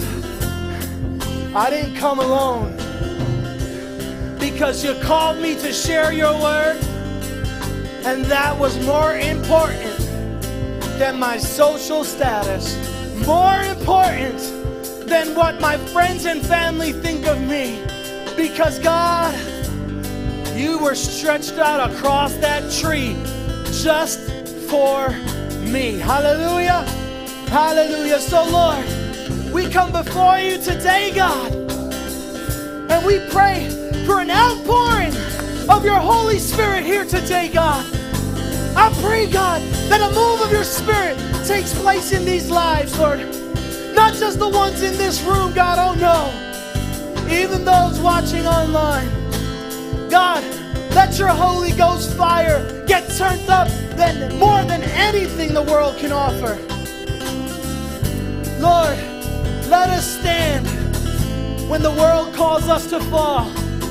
I didn't come alone, because you called me to share your word, and that was more important than my social status, more important than what my friends and family think of me. Because God, you were stretched out across that tree just for me. Hallelujah. Hallelujah. So Lord, we come before you today, God, and we pray for an outpouring of your Holy Spirit here today, God. I pray, God, that a move of your Spirit takes place in these lives, Lord. Not just the ones in this room, God, oh no. Even those watching online. God, let your Holy Ghost fire get turned up more than anything the world can offer. Lord, let us stand when the world calls us to fall.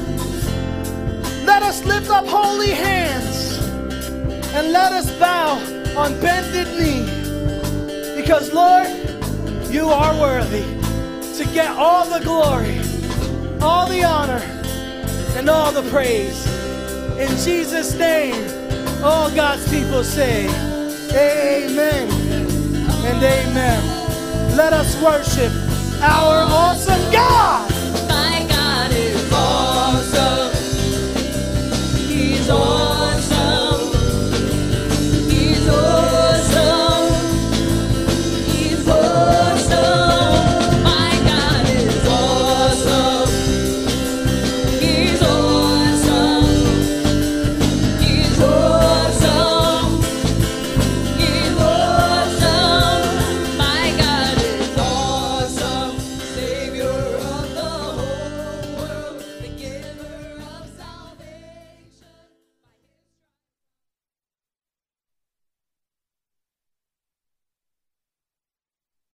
Let us lift up holy hands and let us bow on bended knee. Because, Lord, you are worthy to get all the glory, all the honor, and all the praise. In Jesus' name, all God's people say, amen and amen. Let us worship our awesome God.